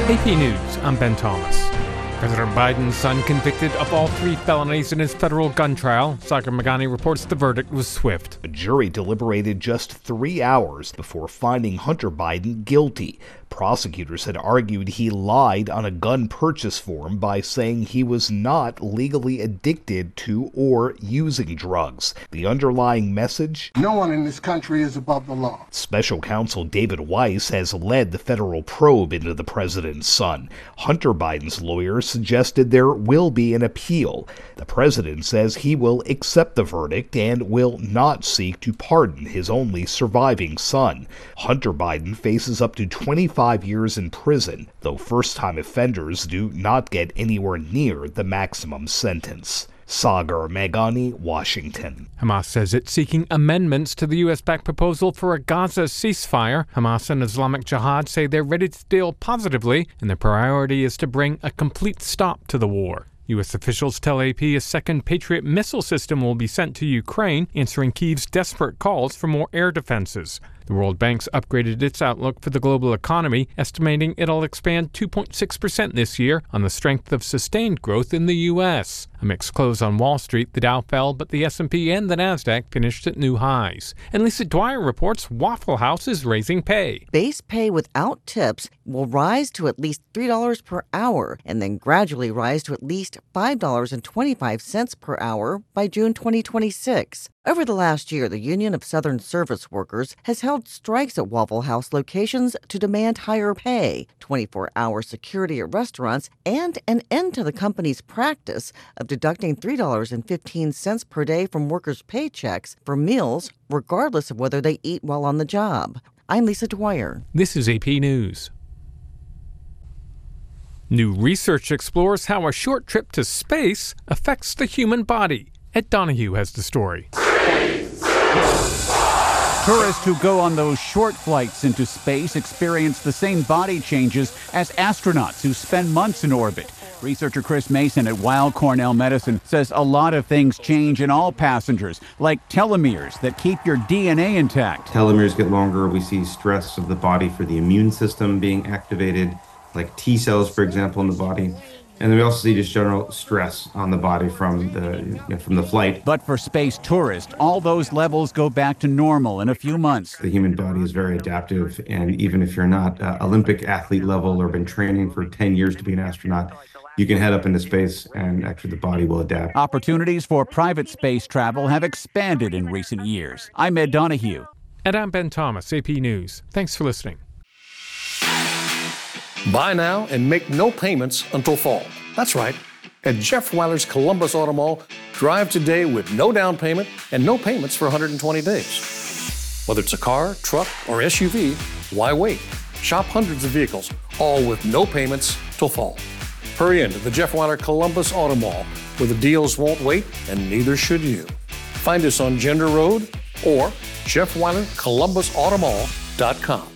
AP News, I'm Ben Thomas. President Biden's son convicted of all 3 felonies in his federal gun trial. Sagar Meghani reports the verdict was swift. A jury deliberated just 3 hours before finding Hunter Biden guilty. Prosecutors had argued he lied on a gun purchase form by saying he was not legally addicted to or using drugs. The underlying message? No one in this country is above the law. Special counsel David Weiss has led the federal probe into the president's son. Hunter Biden's lawyers suggested there will be an appeal. The president says he will accept the verdict and will not seek to pardon his only surviving son. Hunter Biden faces up to 25 years in prison, though first-time offenders do not get anywhere near the maximum sentence. Sagar Meghani, Washington. Hamas says it's seeking amendments to the U.S.-backed proposal for a Gaza ceasefire. Hamas and Islamic Jihad say they're ready to deal positively, and their priority is to bring a complete stop to the war. U.S. officials tell AP a second Patriot missile system will be sent to Ukraine, answering Kyiv's desperate calls for more air defenses. The World Bank's upgraded its outlook for the global economy, estimating it'll expand 2.6% this year on the strength of sustained growth in the U.S. A mixed close on Wall Street. The Dow fell, but the S&P and the Nasdaq finished at new highs. And Lisa Dwyer reports Waffle House is raising pay. Base pay without tips will rise to at least $3 per hour and then gradually rise to at least $5.25 per hour by June 2026. Over the last year, the Union of Southern Service Workers has held strikes at Waffle House locations to demand higher pay, 24-hour security at restaurants, and an end to the company's practice of deducting $3.15 per day from workers' paychecks for meals, regardless of whether they eat while on the job. I'm Lisa Dwyer. This is AP News. New research explores how a short trip to space affects the human body. Ed Donahue has the story. Tourists who go on those short flights into space experience the same body changes as astronauts who spend months in orbit. Researcher Chris Mason at Weill Cornell Medicine says a lot of things change in all passengers, like telomeres that keep your DNA intact. Telomeres get longer. We see stress of the body for the immune system being activated, like T cells, for example, in the body. And then we also see just general stress on the body from the flight. But for space tourists, all those levels go back to normal in a few months. The human body is very adaptive, and even if you're not Olympic athlete level or been training for 10 years to be an astronaut, you can head up into space and actually the body will adapt. Opportunities for private space travel have expanded in recent years. I'm Ed Donahue. And I'm Ben Thomas, AP News. Thanks for listening. Buy now and make no payments until fall. That's right. At Jeff Weiler's Columbus Auto Mall, drive today with no down payment and no payments for 120 days. Whether it's a car, truck, or SUV, why wait? Shop hundreds of vehicles, all with no payments till fall. Hurry into the Jeff Weiler Columbus Auto Mall, where the deals won't wait and neither should you. Find us on Gender Road or JeffWeilerColumbusAutomall.com.